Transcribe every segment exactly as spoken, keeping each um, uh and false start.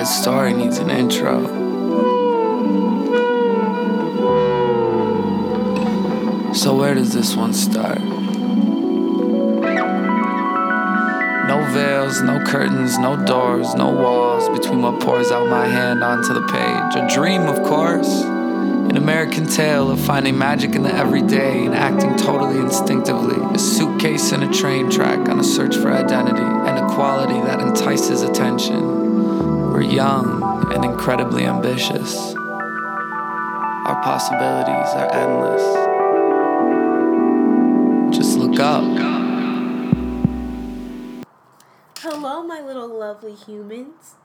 good story needs an intro. So where does this one start? No veils, no curtains, no doors, no walls between what pours out my hand onto the page. A dream, of course. An American tale of finding magic in the everyday and acting totally instinctively. A suitcase and a train track on a search for identity and a quality that entices attention. We're young and incredibly ambitious. Our possibilities are endless. Just look up. Hello, my little lovely humans.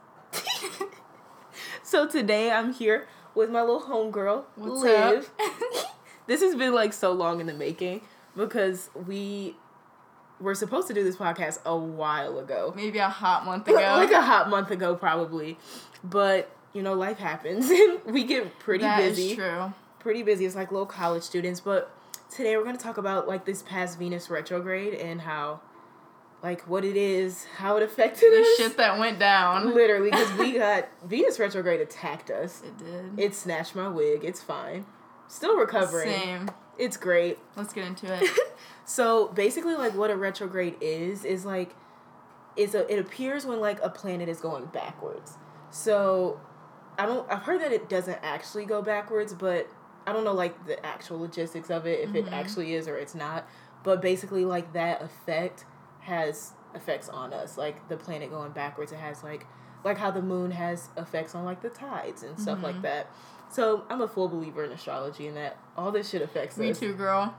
So today I'm here with my little homegirl, What's Liv. up? This has been like so long in the making because we were supposed to do this podcast a while ago. Maybe a hot month ago. Like a hot month ago, probably. But, you know, life happens and we get pretty that busy. That is true. Pretty busy. It's like little college students. But today we're going to talk about like this past Venus retrograde and how, like, what it is, how it affected the us. shit that went down. Literally, because we got, Venus retrograde attacked us. It did. It snatched my wig. It's fine. Still recovering. Same. It's great. Let's get into it. So, basically, like, what a retrograde is, is, like, it's a, it appears when, like, a planet is going backwards. So, I don't, I've heard that it doesn't actually go backwards, but I don't know, like, the actual logistics of it, if mm-hmm. it actually is or it's not. But basically, like, that effect has effects on us, like the planet going backwards. It has like like how the moon has effects on like the tides and stuff mm-hmm. like that. So I'm a full believer in astrology and that all this shit affects Me us. too, girl.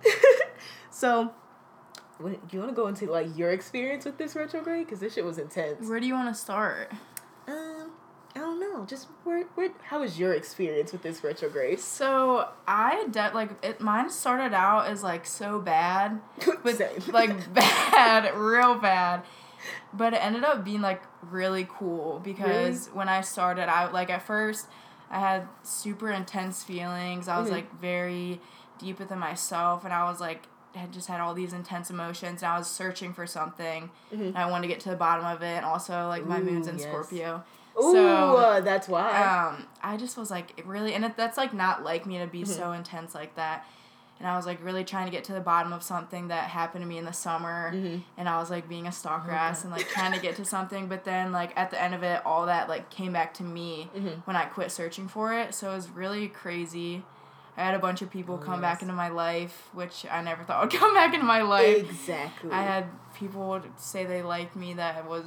So do you want to go into like your experience with this retrograde, because this shit was intense? Where do you want to start? Um I don't know. Just where, where, how was your experience with this retrograde? So, I, de- like, it, mine started out as, like, so bad. But, Same. like, bad, real bad. But it ended up being, like, really cool. Because really? when I started out, like, at first, I had super intense feelings. I was, mm-hmm. like, very deep within myself. And I was, like, had just had all these intense emotions. And I was searching for something. Mm-hmm. And I wanted to get to the bottom of it. And also, like, my Ooh, moon's in yes. Scorpio. Ooh, so, uh, that's why. Um, I just was, like, it really... And it, that's, like, not like me to be mm-hmm. so intense like that. And I was, like, really trying to get to the bottom of something that happened to me in the summer. Mm-hmm. And I was, like, being a stalker ass okay. and, like, trying to get to something. But then, like, at the end of it, all that, like, came back to me mm-hmm. when I quit searching for it. So it was really crazy. I had a bunch of people oh, come yes. back into my life, which I never thought would come back into my life. Exactly. I had people say they liked me that was...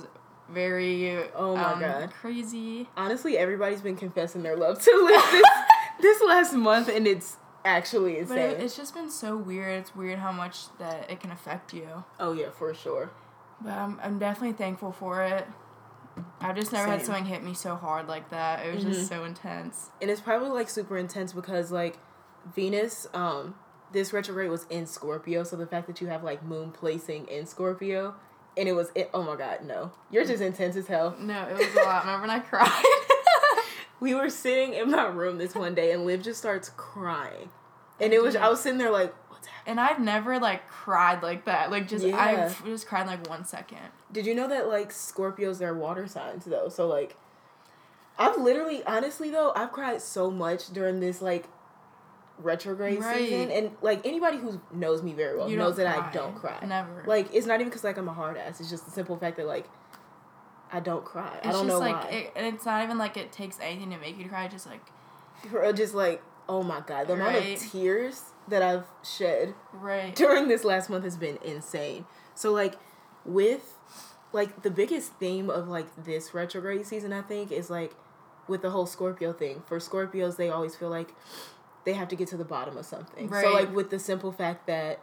very oh my um, god crazy. Honestly, everybody's been confessing their love to Liv this, this last month, and it's actually insane. But it, it's just been so weird. It's weird how much that it can affect you. Oh yeah, for sure. But I'm I'm definitely thankful for it. I've just never Same. had something hit me so hard like that. It was mm-hmm. just so intense. And it's probably like super intense because like Venus, um, this retrograde was in Scorpio, so the fact that you have like moon placing in Scorpio. And it was, it, oh my god, no. You're just intense as hell. No, it was a lot. Remember when I cried? We were sitting in my room this one day, and Liv just starts crying. And it was, I was sitting there like, what's happening? And I've never, like, cried like that. Like, just, yeah. I've just cried, like, one second. Did you know that, like, Scorpios are water signs, though? So, like, I've literally, honestly, though, I've cried so much during this, like, retrograde right. season, and like anybody who knows me very well you knows that cry. I don't cry. Never. Like it's not even because like I'm a hard ass. It's just the simple fact that like I don't cry. It's I don't just know like, why. It, and it's not even like it takes anything to make you cry. Just like, For, just like oh my god, the right. amount of tears that I've shed right during this last month has been insane. So like with like the biggest theme of like this retrograde season, I think, is like with the whole Scorpio thing. For Scorpios, they always feel like they have to get to the bottom of something. Right. So, like, with the simple fact that,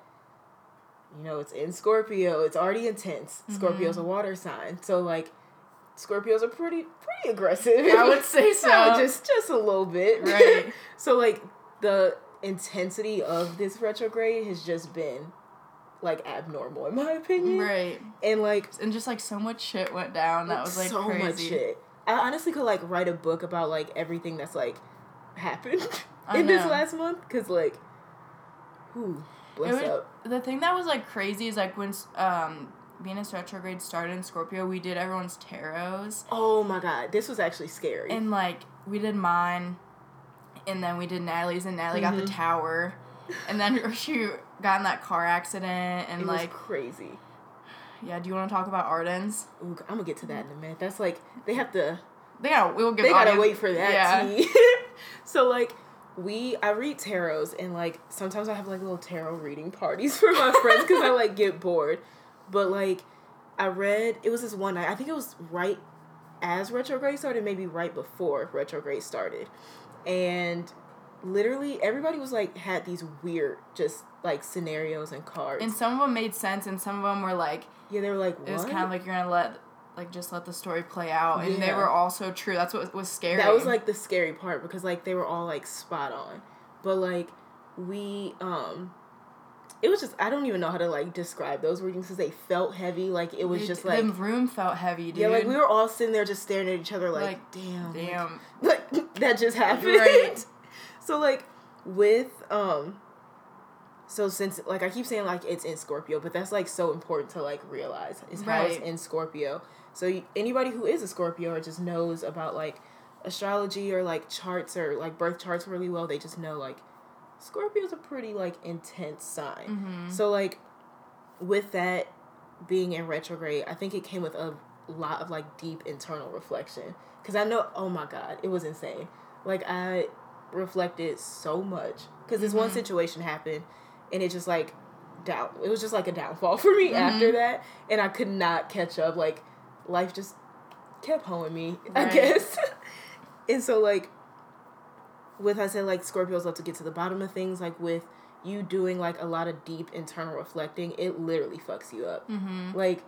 you know, it's in Scorpio, it's already intense. Mm-hmm. Scorpio's a water sign. So, like, Scorpios are pretty pretty aggressive. I would say so. just, just a little bit. Right. So, like, the intensity of this retrograde has just been, like, abnormal, in my opinion. Right. And, like... And just, like, so much shit went down. That was, like, so crazy. So much shit. I honestly could, like, write a book about, like, everything that's, like, happened in this last month, because like whew, bless it was, up. The thing that was like crazy is like when um Venus retrograde started in Scorpio, we did everyone's tarots. Oh my god, this was actually scary. And, like, we did mine, and then we did Natalie's, and Natalie mm-hmm. got the tower. And then she got in that car accident, and, it like... It was crazy. Yeah, do you want to talk about Arden's? Ooh, I'm gonna get to that in a minute. That's, like, they have to... They gotta, we'll give They gotta audience, wait for that yeah. tea. So, like... We, I read tarots, and, like, sometimes I have, like, little tarot reading parties for my friends because I, like, get bored. But, like, I read, it was this one night, I think it was right as retrograde started, maybe right before retrograde started. And literally everybody was, like, had these weird, just, like, scenarios and cards. And some of them made sense, and some of them were, like... Yeah, they were, like, what? It was kind of like you're gonna let... like, just let the story play out. And yeah. they were all so true. That's what was scary. That was, like, the scary part, because, like, they were all, like, spot on. But, like, we, um... It was just... I don't even know how to, like, describe those readings, because they felt heavy. Like, it was it, just, like... The room felt heavy, dude. Yeah, like, we were all sitting there just staring at each other, like, like damn. Damn. Like, like, that just happened. Right. So, like, with, um... So since, like, I keep saying, like, it's in Scorpio, but that's, like, so important to, like, realize. Is how right. it's in Scorpio. So anybody who is a Scorpio or just knows about, like, astrology or, like, charts or, like, birth charts really well, they just know, like, Scorpio's a pretty, like, intense sign. Mm-hmm. So, like, with that being in retrograde, I think it came with a lot of, like, deep internal reflection. Because I know, oh, my God, it was insane. Like, I reflected so much. Because this mm-hmm. one situation happened, and it just, like, down. It was just, like, a downfall for me mm-hmm. after that. And I could not catch up, like... Life just kept hoeing me, right. I guess. And so, like, with, I said, like, Scorpios love to get to the bottom of things. Like, with you doing, like, a lot of deep internal reflecting, it literally fucks you up. Mm-hmm. Like,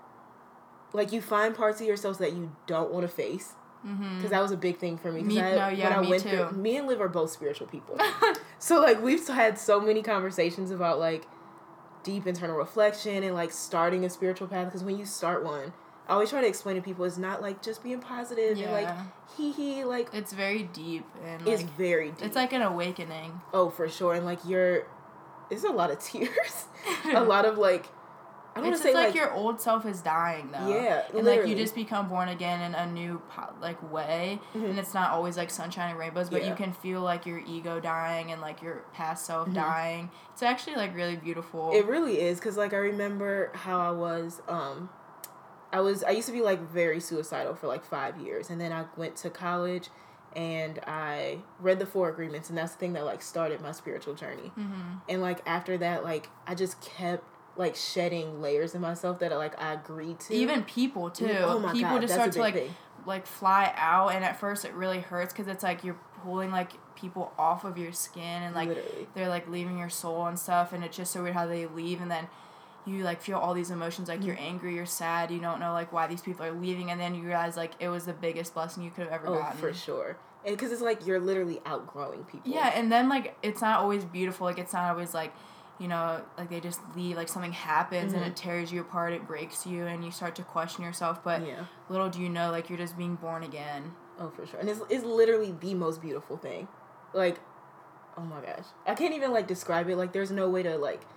like, you find parts of yourselves that you don't want to face. Because mm-hmm. that was a big thing for me. Me, I, no, yeah, when I me went too. Through, me and Liv are both spiritual people. So, like, we've had so many conversations about, like, deep internal reflection and, like, starting a spiritual path. Because when you start one... I always try to explain to people it's not, like, just being positive yeah. and, like, hee-hee, like... It's very deep and, like... It's very deep. It's like an awakening. Oh, for sure. And, like, you're... There's a lot of tears. A lot of, like... I don't want to say, like... like... your old self is dying, though. Yeah, And, literally. like, you just become born again in a new, like, way. Mm-hmm. And it's not always, like, sunshine and rainbows, but yeah. you can feel, like, your ego dying and, like, your past self mm-hmm. dying. It's actually, like, really beautiful. It really is. Because, like, I remember how I was... um. I was I used to be, like, very suicidal for, like, five years. And then I went to college and I read the Four Agreements. And that's the thing that, like, started my spiritual journey. Mm-hmm. And, like, after that, like, I just kept, like, shedding layers in myself that, like, I agreed to. Even people, too. Oh, my people God, just that's start to, like, thing. like, fly out. And at first it really hurts because it's, like, you're pulling, like, people off of your skin. And, like, literally. They're, like, leaving your soul and stuff. And it's just so weird how they leave. And then... you, like, feel all these emotions, like, mm-hmm. you're angry, you're sad, you don't know, like, why these people are leaving, and then you realize, like, it was the biggest blessing you could have ever oh, gotten. Oh, for sure. And because it's, like, you're literally outgrowing people. Yeah, and then, like, it's not always beautiful, like, it's not always, like, you know, like, they just leave, like, something happens, mm-hmm. and it tears you apart, it breaks you, and you start to question yourself, but yeah. little do you know, like, you're just being born again. Oh, for sure. And it's, it's literally the most beautiful thing. Like, oh, my gosh. I can't even, like, describe it. Like, there's no way to, like...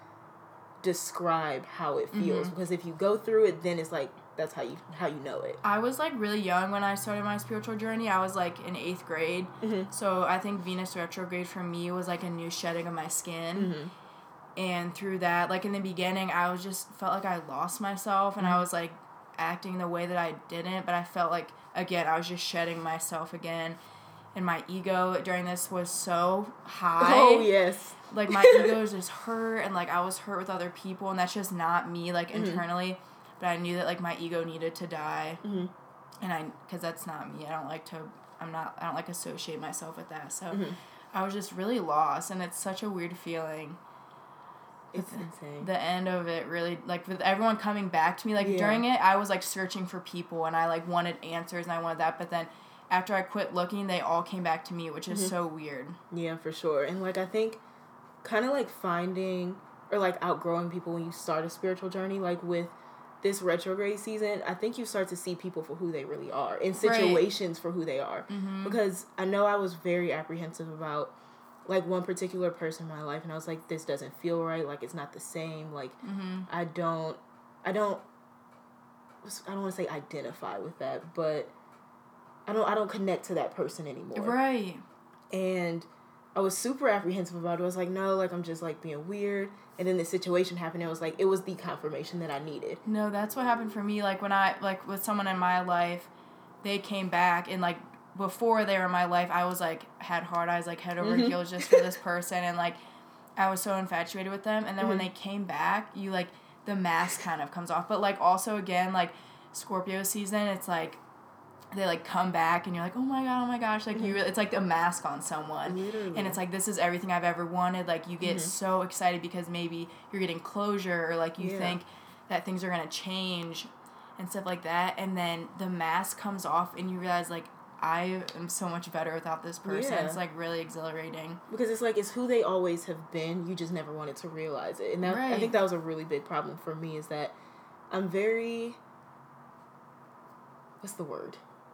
describe how it feels mm-hmm. because if you go through it then it's like that's how you how you know it. I was like really young when I started my spiritual journey. I was like in eighth grade mm-hmm. so I think Venus retrograde for me was like a new shedding of my skin mm-hmm. and through that like in the beginning I was just felt like I lost myself and mm-hmm. I was like acting the way that I didn't but I felt like again I was just shedding myself again and my ego during this was so high. Oh yes. Like, my ego was just hurt, and, like, I was hurt with other people, and that's just not me, like, mm-hmm. internally. But I knew that, like, my ego needed to die. Mm-hmm. And I, because that's not me. I don't like to, I'm not, I don't, like, associate myself with that. So, mm-hmm. I was just really lost, and it's such a weird feeling. It's the, insane. The end of it really, like, with everyone coming back to me, like, yeah. during it, I was, like, searching for people, and I, like, wanted answers, and I wanted that, but then after I quit looking, they all came back to me, which is mm-hmm. so weird. Yeah, for sure. And, like, I think... kind of like finding or like outgrowing people when you start a spiritual journey, like with this retrograde season, I think you start to see people for who they really are in situations right. for who they are. Mm-hmm. Because I know I was very apprehensive about like one particular person in my life and I was like, this doesn't feel right. Like it's not the same. Like mm-hmm. I don't, I don't I don't want to say identify with that, but I don't I don't connect to that person anymore. Right. And I was super apprehensive about it. I was like, no, like, I'm just, like, being weird. And then the situation happened, and I was like, it was the confirmation that I needed. No, that's what happened for me. Like, when I, like, with someone in my life, they came back, and, like, before they were in my life, I was, like, had hard eyes, like, head over mm-hmm. heels just for this person, and, like, I was so infatuated with them. And then mm-hmm. when they came back, you, like, the mask kind of comes off. But, like, also, again, like, Scorpio season, it's, like, they, like, come back, and you're like, oh, my God, oh, my gosh. Like, mm-hmm. you really, it's, like, a mask on someone. Literally. And it's, like, this is everything I've ever wanted. Like, you get mm-hmm. so excited because maybe you're getting closure or, like, you yeah. think that things are going to change and stuff like that. And then the mask comes off, and you realize, like, I am so much better without this person. Yeah. It's, like, really exhilarating. Because it's, like, it's who they always have been. You just never wanted to realize it. And that, right. I think that was a really big problem for me is that I'm very... What's the word?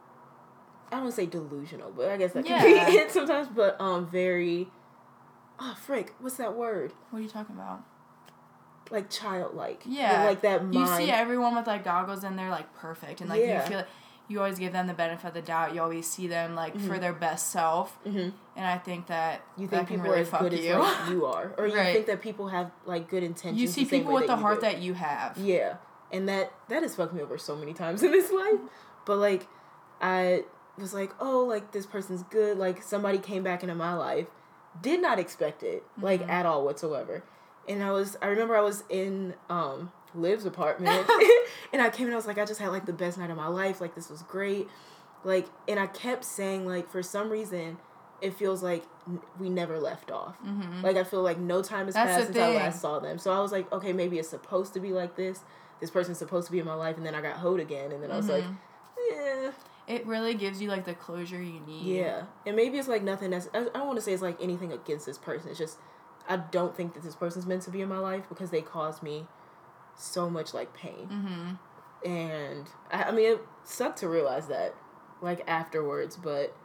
I don't want to say delusional, but I guess that yeah. can be it sometimes, but um, very, oh, frick, what's that word? What are you talking about? Like childlike. Yeah. Like that mind. You see everyone with, like, goggles and they're, like, perfect. And, like, yeah. you feel like you always give them the benefit of the doubt. You always see them, like, mm-hmm. for their best self. Mm-hmm. And I think that you that think can people really are as fuck good you. as, like, you are. Or you right. think that people have, like, good intentions. You see the same people way with that the you heart do. that you have. Yeah. And that, that has fucked me over so many times in this life. But, like, I... was like, oh, like, this person's good. Like, somebody came back into my life. Did not expect it, like, mm-hmm. at all whatsoever. And I was, I remember I was in um, Liv's apartment. And I came in, I was like, I just had, like, the best night of my life. Like, this was great. Like, and I kept saying, like, for some reason, it feels like n- we never left off. Mm-hmm. Like, I feel like no time has That's passed since thing. I last saw them. So I was like, okay, maybe it's supposed to be like this. This person's supposed to be in my life. And then I got hoed again. And then I was mm-hmm. like, yeah. It really gives you, like, the closure you need. Yeah. And maybe it's, like, nothing that's... I don't want to say it's, like, anything against this person. It's just, I don't think that this person's meant to be in my life because they caused me so much, like, pain. Mm-hmm. And, I, I mean, it sucked to realize that, like, afterwards, but...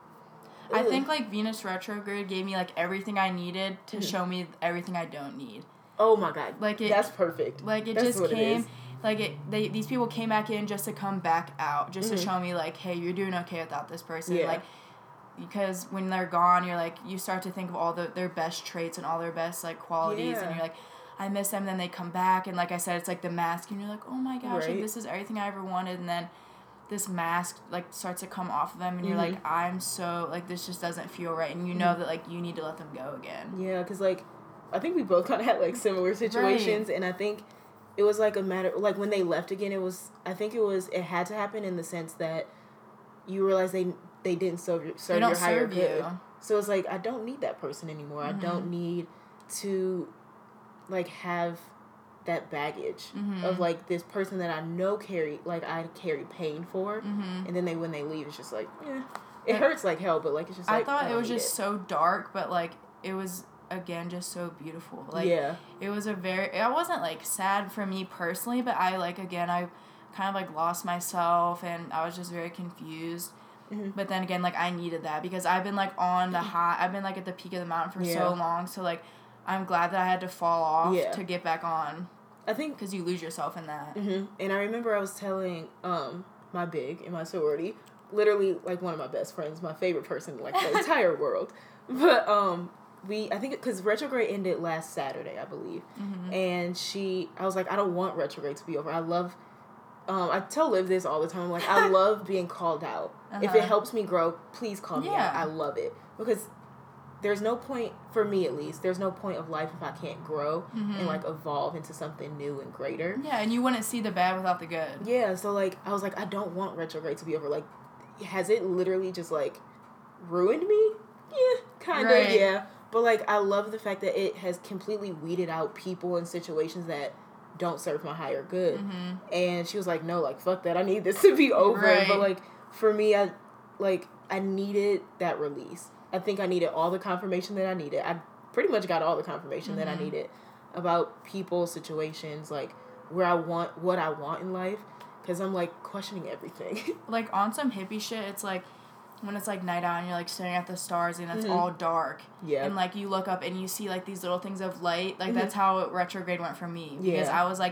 I think, like, Venus retrograde gave me, like, everything I needed to mm-hmm. show me everything I don't need. Oh, my God. Like it, That's perfect. Like, it that's just came... Like, it, they these people came back in just to come back out, just mm-hmm. to show me, like, hey, you're doing okay without this person. Yeah. Like, because when they're gone, you're, like, you start to think of all the, their best traits and all their best, like, qualities, yeah. and you're, like, I miss them, and then they come back, and, like I said, it's, like, the mask, and you're, like, oh, my gosh, right. like, this is everything I ever wanted, and then this mask, like, starts to come off of them, and you're, mm-hmm. like, I'm so, like, this just doesn't feel right, and you know mm-hmm. that, like, you need to let them go again. Yeah, because, like, I think we both kind of had, like, similar situations, right. and I think... It was, like, a matter... Like, when they left again, it was... I think it was... It had to happen in the sense that you realize they they didn't serve, serve they don't your higher serve good. You. So it's, like, I don't need that person anymore. Mm-hmm. I don't need to, like, have that baggage mm-hmm. of, like, this person that I know carry... Like, I carry pain for. Mm-hmm. And then they when they leave, it's just, like, eh. It but hurts like hell, but, like, it's just, like... I thought I it was just it. so dark, but, like, it was... again just so beautiful. Like yeah. it was a very it wasn't like sad for me personally, but I like again I kind of like lost myself and I was just very confused. Mm-hmm. But then again, like I needed that because I've been like on the high I've been like at the peak of the mountain for yeah. so long, so like I'm glad that I had to fall off yeah. to get back on. I think because you lose yourself in that. Mm-hmm. And I remember I was telling um my big in my sorority, literally like one of my best friends, my favorite person in like the entire world, but um we, I think, because retrograde ended last Saturday, I believe. Mm-hmm. And she, I was like, I don't want retrograde to be over. I love, um, I tell Liv this all the time. I'm like, I love being called out. Uh-huh. If it helps me grow, please call me yeah. out. I love it. Because there's no point, for me at least, there's no point of life if I can't grow mm-hmm. and, like, evolve into something new and greater. Yeah, and you wouldn't see the bad without the good. Yeah, so, like, I was like, I don't want retrograde to be over. Like, has it literally just, like, ruined me? Yeah, kind of, right. yeah. But, like, I love the fact that it has completely weeded out people and situations that don't serve my higher good. Mm-hmm. And she was like, no, like, fuck that. I need this to be over. Right. But, like, for me, I, like, I needed that release. I think I needed all the confirmation that I needed. I pretty much got all the confirmation mm-hmm. that I needed about people, situations, like, where I want, what I want in life. Because I'm, like, questioning everything. Like, on some hippie shit, it's, like, when it's, like, night out and you're, like, staring at the stars and it's mm-hmm. all dark. Yeah. And, like, you look up and you see, like, these little things of light. Like, mm-hmm. that's how retrograde went for me. Because yeah. I was, like,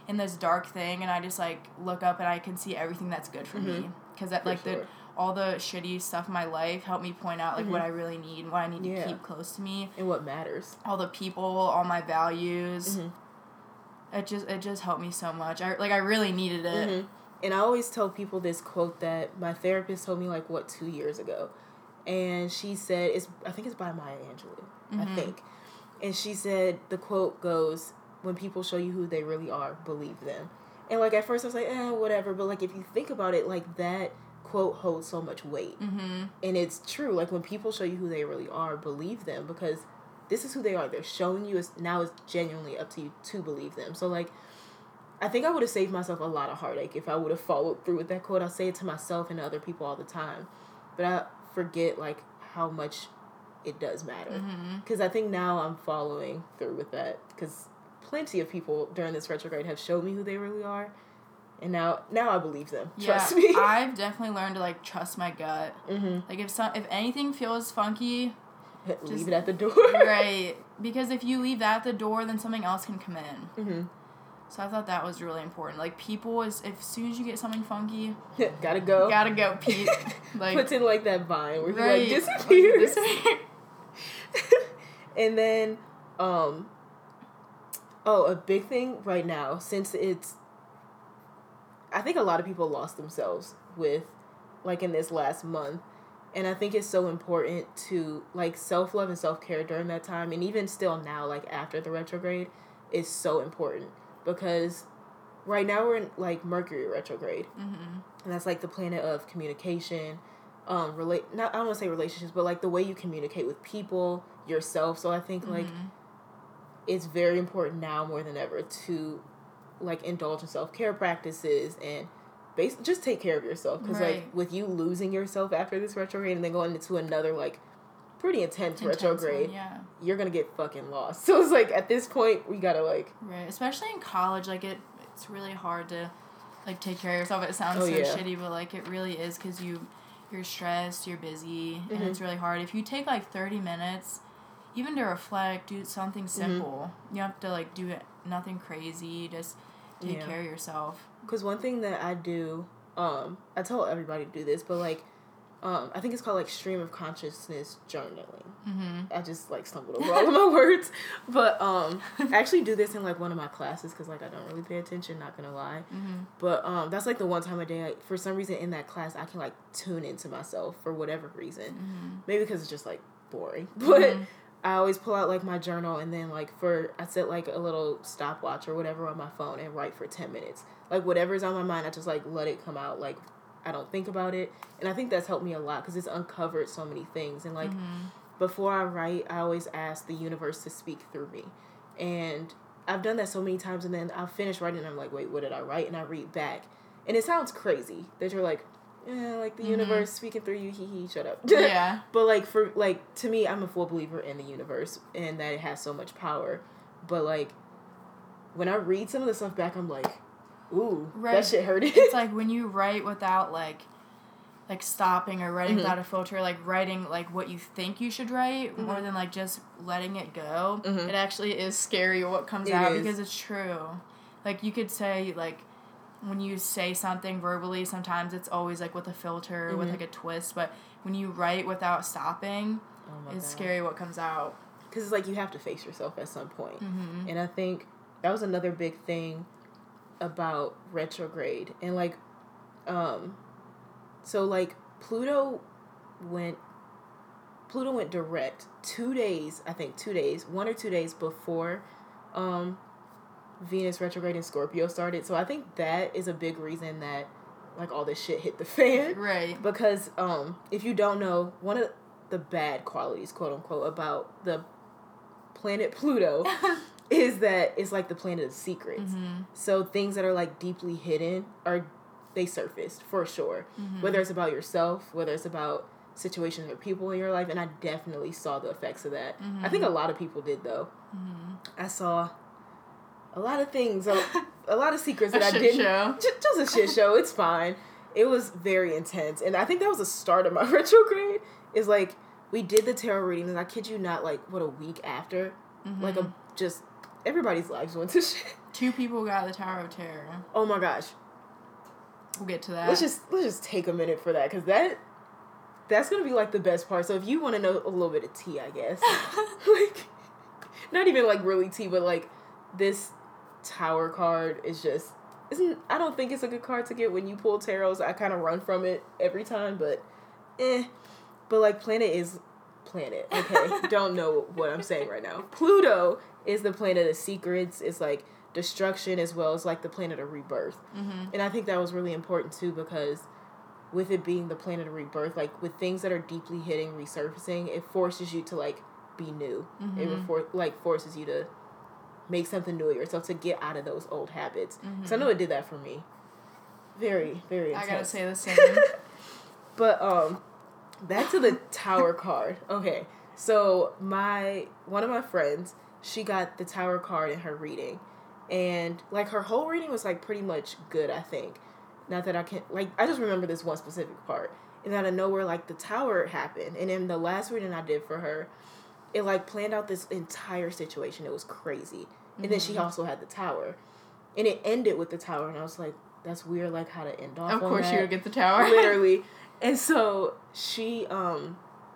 in this dark thing, and I just, like, look up and I can see everything that's good for mm-hmm. me. Because, that like, sure. the all the shitty stuff in my life helped me point out, like, mm-hmm. what I really need and what I need yeah. to keep close to me. And what matters. All the people, all my values. Mm-hmm. It just it just helped me so much. I Like, I really needed it. Mm-hmm. And I always tell people this quote that my therapist told me, like, what, two years ago. And she said, it's I think it's by Maya Angelou, mm-hmm. I think. And she said, the quote goes, when people show you who they really are, believe them. And, like, at first I was like, eh, whatever. But, like, if you think about it, like, that quote holds so much weight. Mm-hmm. And it's true. Like, when people show you who they really are, believe them. Because this is who they are. They're showing you. It's, now it's genuinely up to you to believe them. So, like, I think I would have saved myself a lot of heartache if I would have followed through with that quote. I say it to myself and to other people all the time. But I forget, like, how much it does matter. Because mm-hmm. I think now I'm following through with that. Because plenty of people during this retrograde have showed me who they really are. And now now I believe them. Yeah, Trust me. I've definitely learned to, like, trust my gut. Mm-hmm. Like, if some, if anything feels funky... Leave just, it at the door. Right. Because if you leave that at the door, then something else can come in. Mm-hmm. So I thought that was really important. Like, people, is if as soon as you get something funky... gotta go. Gotta go, Pete. Like, puts in, like, that vine where right, he, like, disappears. And then, um... oh, a big thing right now, since it's... I think a lot of people lost themselves with, like, in this last month. And I think it's so important to, like, self-love and self-care during that time. And even still now, like, after the retrograde, is so important. Because right now we're in, like, Mercury retrograde. Mm-hmm. And that's, like, the planet of communication. Um, relate not I don't want to say relationships, but, like, the way you communicate with people, yourself. So I think, mm-hmm. like, it's very important now more than ever to, like, indulge in self-care practices and base just take care of yourself. Because, right. like, with you losing yourself after this retrograde and then going into another, like, pretty intense, intense retrograde, one, yeah. you're going to get fucking lost. So it's, like, at this point, we got to, like... Right. Especially in college, like, it it's really hard to, like, take care of yourself. It sounds oh, so yeah. shitty, but, like, it really is because you, you're stressed, you're busy, mm-hmm. and it's really hard. If you take, like, thirty minutes... Even to reflect, do something simple. Mm-hmm. You have to, like, do it, nothing crazy. Just take yeah. care of yourself. Because one thing that I do, um, I tell everybody to do this, but, like, um, I think it's called, like, stream of consciousness journaling. Mm-hmm. I just, like, stumbled over all of my words. But um, I actually do this in, like, one of my classes because, like, I don't really pay attention, not going to lie. Mm-hmm. But um, that's, like, the one time a day, like, for some reason in that class, I can, like, tune into myself for whatever reason. Mm-hmm. Maybe because it's just, like, boring. But... Mm-hmm. I always pull out, like, my journal and then, like, for, I set, like, a little stopwatch or whatever on my phone and write for ten minutes. Like, whatever's on my mind, I just, like, let it come out. Like, I don't think about it. And I think that's helped me a lot because it's uncovered so many things. And, like, mm-hmm. before I write, I always ask the universe to speak through me. And I've done that so many times and then I'll finish writing and I'm like, wait, what did I write? And I read back. And it sounds crazy that you're like, yeah, like the mm-hmm. universe speaking through you, hee hee, shut up. Yeah. But, like, for, like, to me, I'm a full believer in the universe and that it has so much power. But, like, when I read some of the stuff back, I'm like, ooh, right. that shit hurted. It's like when you write without, like, like stopping or writing mm-hmm. without a filter, like, writing, like, what you think you should write mm-hmm. more than, like, just letting it go. Mm-hmm. It actually is scary what comes it out is. Because it's true. Like, you could say, like, when you say something verbally, sometimes it's always, like, with a filter, mm-hmm. with, like, a twist. But when you write without stopping, oh it's God. Scary what comes out. Because it's like you have to face yourself at some point. Mm-hmm. And I think that was another big thing about retrograde. And, like, um, so, like, Pluto went, Pluto went direct two days, I think, two days, one or two days before, um, Venus retrograde in Scorpio started. So I think that is a big reason that, like, all this shit hit the fan. Right. Because um, if you don't know, one of the bad qualities, quote unquote, about the planet Pluto is that it's like the planet of secrets. Mm-hmm. So things that are, like, deeply hidden are, they surfaced for sure. Mm-hmm. Whether it's about yourself, whether it's about situations or people in your life. And I definitely saw the effects of that. Mm-hmm. I think a lot of people did, though. Mm-hmm. I saw... a lot of things, a, a lot of secrets that I didn't. Show. Just, just a shit show. It's fine. It was very intense, and I think that was the start of my retrograde. Is like we did the tarot reading, and I kid you not, like what a week after, mm-hmm. like a just everybody's lives went to shit. Two people got the Tower of Terror. Oh my gosh. We'll get to that. Let's just let's just take a minute for that, because that that's gonna be like the best part. So if you want to know a little bit of tea, I guess, like not even like really tea, but like this Tower card is just isn't. I don't think it's a good card to get when you pull tarots. I kind of run from it every time, but eh. But like Planet is Planet. Okay, don't know what I'm saying right now. Pluto is the planet of secrets. It's like destruction as well as like the planet of rebirth. Mm-hmm. And I think that was really important too, because with it being the planet of rebirth, like with things that are deeply hitting, resurfacing, it forces you to like be new. Mm-hmm. It refor- like forces you to make something new of yourself, to get out of those old habits. Mm-hmm. So I know it did that for me. Very, very intense. I gotta say the same. But um, back to the Tower card. Okay, so my one of my friends, she got the Tower card in her reading. And, like, her whole reading was, like, pretty much good, I think. Not that I can... Like, I just remember this one specific part. And out of nowhere, like, the Tower happened. And in the last reading I did for her, it, like, planned out this entire situation. It was crazy. Mm-hmm. And then she also had the Tower. And it ended with the Tower. And I was like, that's weird, like, how to end off Of on course that. you would get the Tower. Literally. And so, she, um...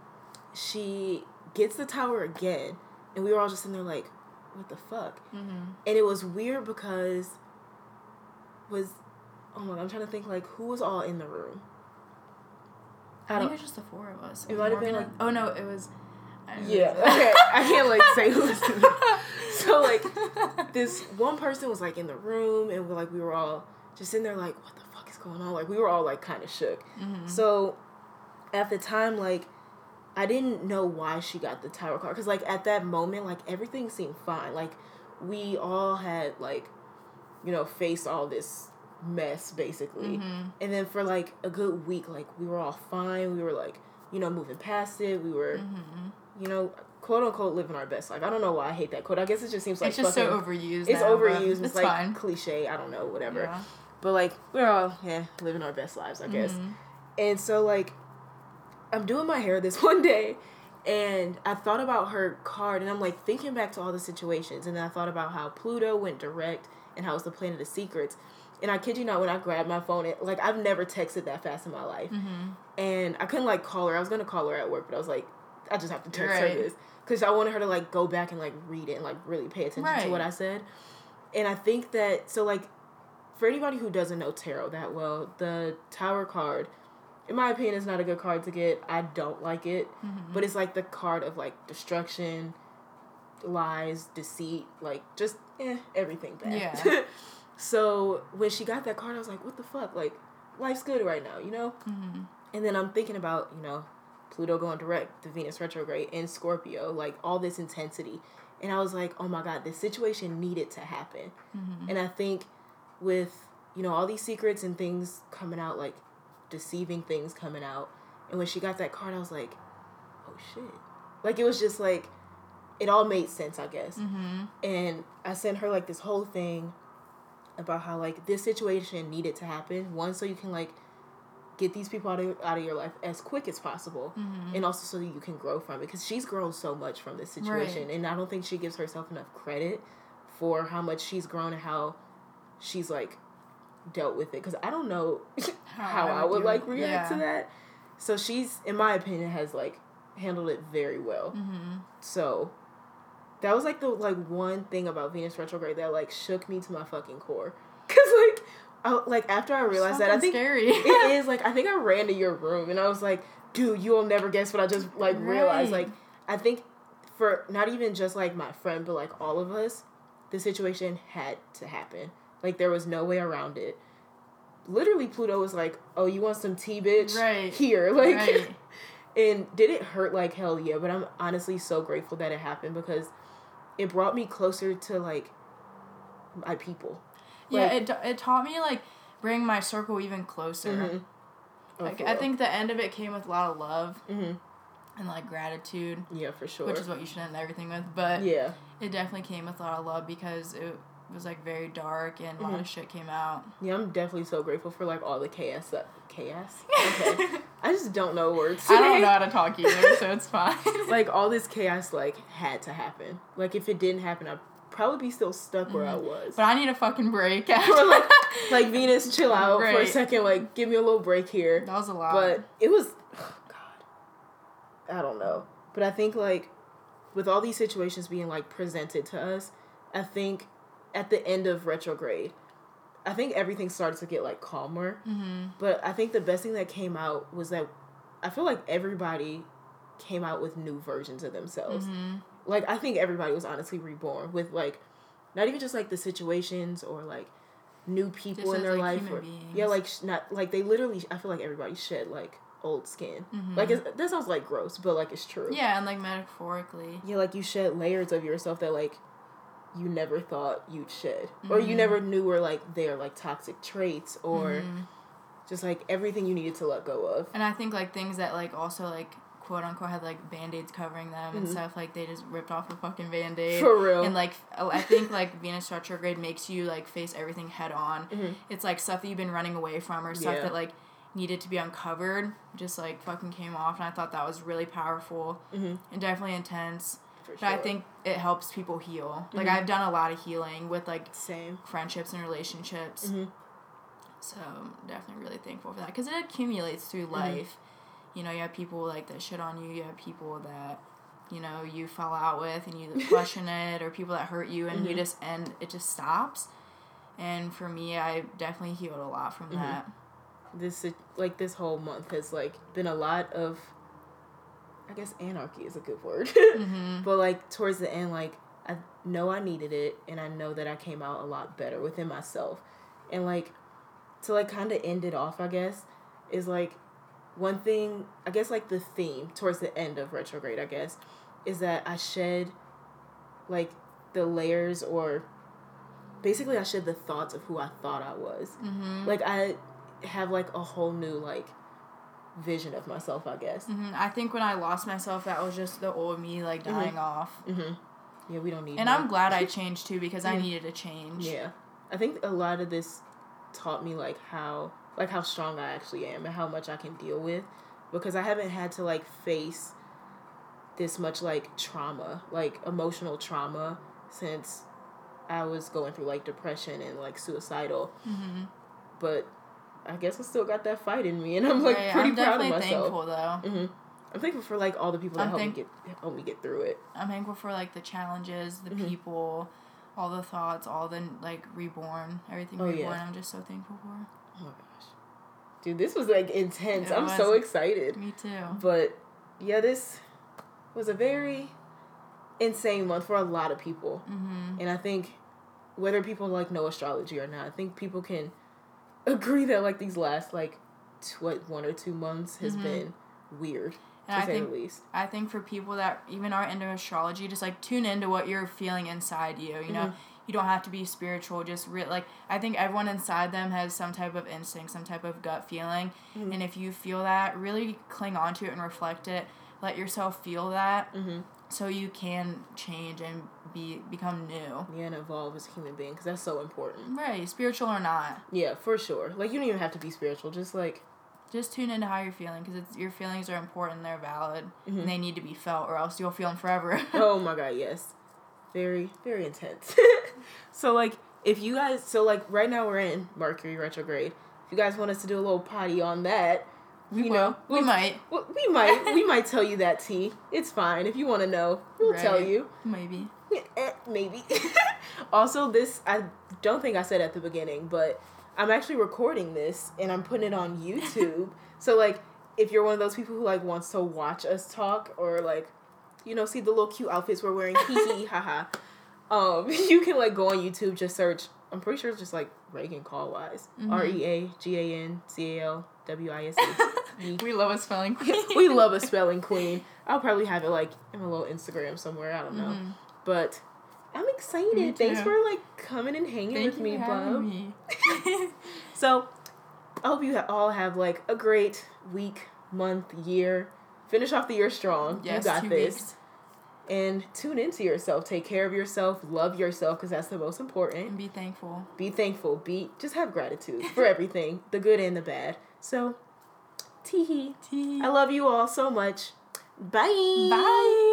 She gets the Tower again. And we were all just sitting there, like... what the fuck? Mm-hmm. And it was weird because was oh my god, I'm trying to think like who was all in the room. I, I think it was just the four of us. It might have been like oh no, it was yeah. Okay, I can't like say who was in the So like this one person was like in the room and we're like we were all just in there like what the fuck is going on? Like we were all like kind of shook. Mm-hmm. So at the time like I didn't know why she got the Tower card. Because, like, at that moment, like, everything seemed fine. Like, we all had, like, you know, faced all this mess, basically. Mm-hmm. And then for, like, a good week, like, we were all fine. We were, like, you know, moving past it. We were, mm-hmm. you know, quote-unquote living our best life. I don't know why I hate that quote. I guess it just seems like it's just fucking... so overused It's now, overused. It's, it's like, fine. cliche. I don't know, whatever. Yeah. But, like, we're all, yeah, living our best lives, I guess. Mm-hmm. And so, like... I'm doing my hair this one day, and I thought about her card, and I'm, like, thinking back to all the situations, and then I thought about how Pluto went direct, and how it's the planet of secrets, and I kid you not, when I grabbed my phone, it, like, I've never texted that fast in my life, mm-hmm. and I couldn't, like, call her. I was going to call her at work, but I was like, I just have to text right. her this, because I wanted her to, like, go back and, like, read it and, like, really pay attention right. to what I said, and I think that, so, like, for anybody who doesn't know tarot that well, the Tower card... in my opinion, it's not a good card to get. I don't like it. Mm-hmm. But it's like the card of, like, destruction, lies, deceit, like, just, eh, everything bad. Yeah. So, when she got that card, I was like, what the fuck? Like, life's good right now, you know? Mm-hmm. And then I'm thinking about, you know, Pluto going direct, the Venus retrograde, and Scorpio, like, all this intensity. And I was like, oh my god, this situation needed to happen. Mm-hmm. And I think with, you know, all these secrets and things coming out, like, deceiving things coming out, and when she got that card I was like, oh shit, like it was just like it all made sense, I guess. Mm-hmm. And I sent her like this whole thing about how like this situation needed to happen, one, so you can like get these people out of, out of your life as quick as possible, mm-hmm. and also so that you can grow from it, because she's grown so much from this situation, right. and I don't think she gives herself enough credit for how much she's grown and how she's like dealt with it, because I don't know how, how I would, like, react yeah. to that. So she's, in my opinion, has, like, handled it very well. Mm-hmm. So that was, like, the, like, one thing about Venus retrograde that, like, shook me to my fucking core. Because, like, I, like, after I realized that, I think scary. it is, like, I think I ran to your room, and I was like, dude, you'll never guess what I just, like, right. realized. Like, I think for not even just, like, my friend, but, like, all of us, the situation had to happen. Like, there was no way around it. Literally, Pluto was like, oh, you want some tea, bitch? Right. Here. Like, right. And did it hurt like hell? Yeah, but I'm honestly so grateful that it happened, because it brought me closer to, like, my people. Yeah, like, it it taught me, like, bring my circle even closer. Mm-hmm. Oh, like, I think the end of it came with a lot of love. Mm-hmm. And, like, gratitude. Yeah, for sure. Which is what you should end everything with. But yeah, it definitely came with a lot of love, because it was, like, very dark and a lot mm-hmm. of shit came out. Yeah, I'm definitely so grateful for, like, all the chaos. That, chaos? Okay. I just don't know words today. I don't know how to talk either, so it's fine. Like, all this chaos, like, had to happen. Like, if it didn't happen, I probably be still stuck mm-hmm. where I was. But I need a fucking break. Or like, like, Venus, chill out Right. for a second. Like, give me a little break here. That was a lot. But it was, oh, God. I don't know. But I think, like, with all these situations being, like, presented to us, I think at the end of retrograde, I think everything started to get, like, calmer. Mm-hmm. But I think the best thing that came out was that I feel like everybody came out with new versions of themselves. Mm-hmm. Like, I think everybody was honestly reborn with, like, not even just, like, the situations or, like, new people just in their like life. Or, beings. yeah, like, sh- not, like, they literally, I feel like everybody shed, like, old skin. Mm-hmm. Like, it's, that sounds, like, gross, but, like, it's true. Yeah, and, like, metaphorically. Yeah, like, you shed layers of yourself that, like, you never thought you'd shed. Mm-hmm. Or you never knew were, like, their, like, toxic traits or mm-hmm. just, like, everything you needed to let go of. And I think, like, things that, like, also, like, quote unquote had like band-aids covering them mm-hmm. and stuff, like they just ripped off a fucking band-aid for real. And like I think like Venus retrograde makes you like face everything head on. Mm-hmm. It's like stuff that you've been running away from or stuff yeah. that like needed to be uncovered just like fucking came off, and I thought that was really powerful mm-hmm. and definitely intense. For but sure. I think it helps people heal. Like mm-hmm. I've done a lot of healing with like same friendships and relationships. Mm-hmm. So I'm definitely really thankful for that because it accumulates through mm-hmm. life. You know, you have people, like, that shit on you. You have people that, you know, you fall out with and you question it, or people that hurt you, and mm-hmm. you just end, it just stops. And for me, I definitely healed a lot from mm-hmm. that. This, like, this whole month has, like, been a lot of, I guess anarchy is a good word. mm-hmm. But, like, towards the end, like, I know I needed it, and I know that I came out a lot better within myself. And, like, to, like, kind of end it off, I guess, is, like, one thing, I guess, like, the theme towards the end of retrograde, I guess, is that I shed, like, the layers, or basically I shed the thoughts of who I thought I was. Mm-hmm. Like, I have, like, a whole new, like, vision of myself, I guess. Mm-hmm. I think when I lost myself, that was just the old me, like, dying mm-hmm. off. Mm-hmm. Yeah, we don't need And more. I'm glad I changed, too, because yeah. I needed a change. Yeah. I think a lot of this taught me, like, how... like, how strong I actually am and how much I can deal with. Because I haven't had to, like, face this much, like, trauma, like, emotional trauma since I was going through, like, depression and, like, suicidal. Mm-hmm. But I guess I still got that fight in me, and I'm, like, right, pretty I'm proud of myself. I'm definitely thankful, though. Mm-hmm. I'm thankful for, like, all the people that I'm helped thank- me get helped me get through it. I'm thankful for, like, the challenges, the mm-hmm. people, all the thoughts, all the, like, reborn, everything oh, reborn. Yeah. I'm just so thankful for. Oh, my gosh. Dude, this was, like, intense. It I'm was. so excited. Me too. But, yeah, this was a very insane month for a lot of people. Mm-hmm. And I think whether people, like, know astrology or not, I think people can agree that, like, these last, like, tw- what, one or two months has mm-hmm. been weird, and to I say think, the least. I think for people that even are into astrology, just, like, tune into what you're feeling inside you, you mm-hmm. know? You don't have to be spiritual, just re- like, I think everyone inside them has some type of instinct, some type of gut feeling, mm-hmm. and if you feel that, really cling on to it and reflect it, let yourself feel that, mm-hmm. so you can change and be become new. Yeah, and evolve as a human being, because that's so important. Right, spiritual or not. Yeah, for sure. Like, you don't even have to be spiritual, just, like... Just tune into how you're feeling, because it's your feelings are important, they're valid, mm-hmm. and they need to be felt, or else you'll feel them forever. Oh my god, yes. Very, very intense. So, like, if you guys... So, like, right now we're in Mercury retrograde. If you guys want us to do a little potty on that, you well, know... We we'll, might. We might. We might tell you that, T. It's fine. If you want to know, we'll right. tell you. Maybe. Eh, maybe. Also, this... I don't think I said at the beginning, but I'm actually recording this, and I'm putting it on YouTube. So, like, if you're one of those people who, like, wants to watch us talk, or, like... You know, see the little cute outfits we're wearing, hee hee, haha. Um, you can, like, go on YouTube, just search, I'm pretty sure it's just, like, Reagan Callwise. Mm-hmm. R E A G A N C A L W I S E. We love a spelling queen. We love a spelling queen. I'll probably have it, like, in a little Instagram somewhere, I don't know. Mm-hmm. But I'm excited. Thanks for, like, coming and hanging Thank with you me, for bub. having me. So, I hope you all have, like, a great week, month, year. Finish off the year strong. Yes, you got two this. weeks. And tune into yourself. Take care of yourself. Love yourself, because that's the most important. And be thankful. Be thankful. Be just have gratitude for everything, the good and the bad. So, tee hee. Tee. I love you all so much. Bye. Bye.